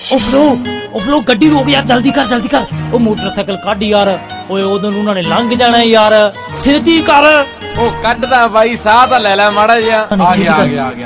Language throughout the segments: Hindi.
फ्लो गड्डी रोक यार, जल्दी कर। ओ मोटरसाइकिल कढ़ यार, ओए उधर उन्होंने लंघ जाना यार, छेती कर। ओ कढ़दा भाई, साह तां ले लै माड़ा जिहा। आ गया।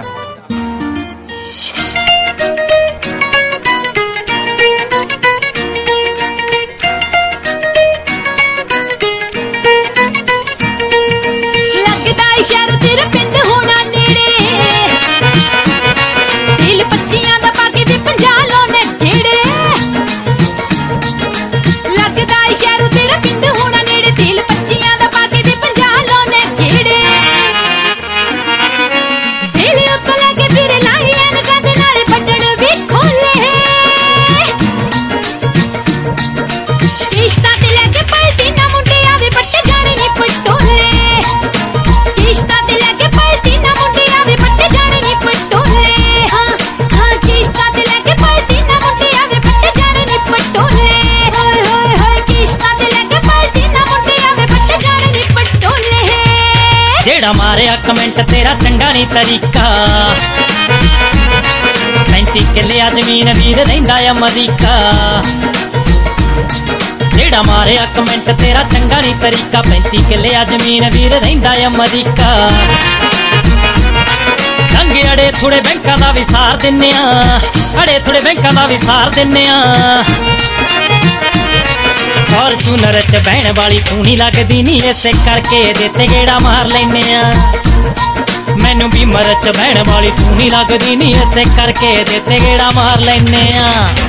मारे कमेंट तेरा चंगा नहीं तरीका, 35 किले जमीन वीर रहिंदा अमरीका। जेड़ा मारे कमेंट तेरा चंगा नहीं तरीका, 35 किले जमीन वीर रहिंदा अमरीका। अंगे अड़े थोड़े बैंकां दा भी सार दिन्ने आ, अड़े थोड़े बैंकां दा भी सार दिन्ने आ। फॉर्चूनर च बहन वाली तू नहीं लगदी नी, इसे करके देते गेड़ा मार लेने आ। मैनू भी मरच बहन वाली तू नहीं लगदी नी, इसे करके देते गेड़ा मार लेने आ।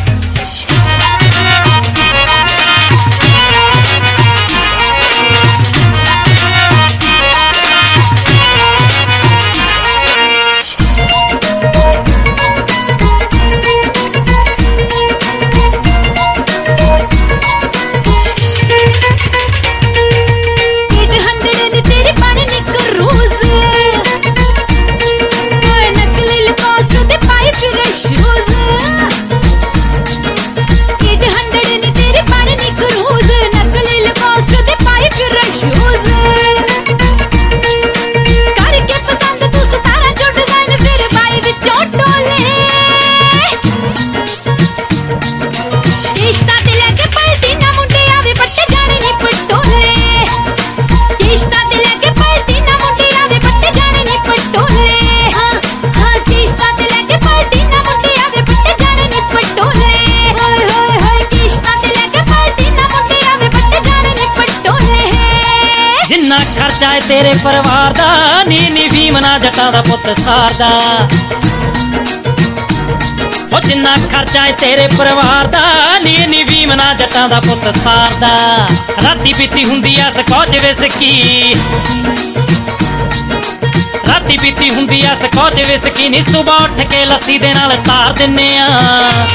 खर्चा है तेरे परिवार दा, नी भीमना जट्टां दा पुत सारदा। ओ जिन्ना खर्चा है तेरे परिवार दा, नी भीमना जट्टां दा पुत सारदा। राती पीती हुंदी ऐ स्कॉच विस्की, राती पीती हुंदी ऐ स्कॉच विस्की नी, सुबह उठ के लस्सी दे नाल तार दिन्ने आ।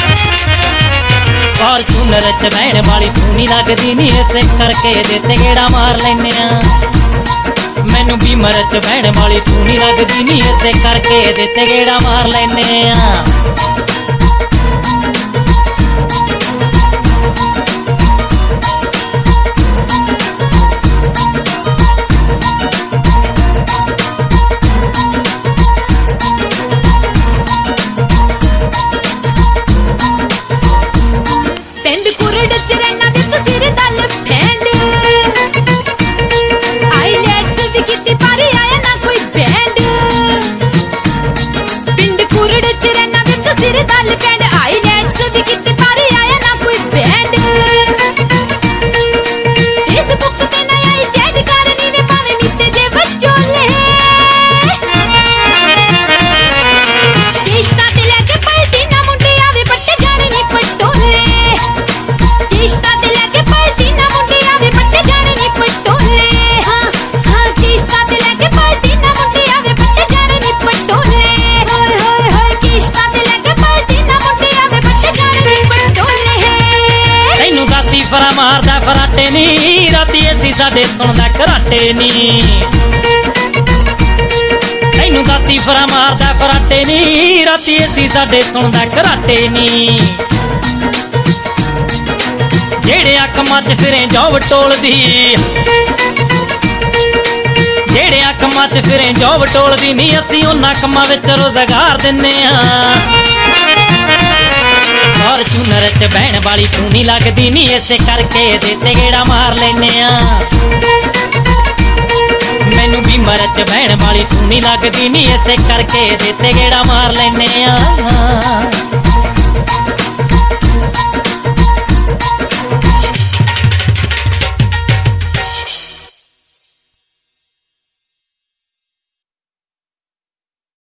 फॉर्चूनर च बहन वाली तू नहीं लगदी नी, इसे करके देते गेड़ा मार लेने आ। मैनू भी मरच बहन वाली तू नहीं लगदी नी, इसे करके देते गेड़ा मार लेने आ। मारदा फराटे नी, राती असी साडे सुनदा कराटे नी। तैनू दाती फरा मारदा फराटे नी, राती असी साडे सुनदा कराटे नी। जेड़े अकमां च फिरे जॉब टोलदी, जेड़े अकमां च फिरे जॉब टोलदी नी, असी उन्हां कम्मां विच रोज़गार दिन्ने आ। फॉर्चूनर च बहन वाली तू नहीं लगदी नी, इसे करके देते गेड़ा मार लेने आ। मैनू बीमर च बहन वाली तू नहीं लगदी नी, इसे करके देते गेड़ा मार लेने आ।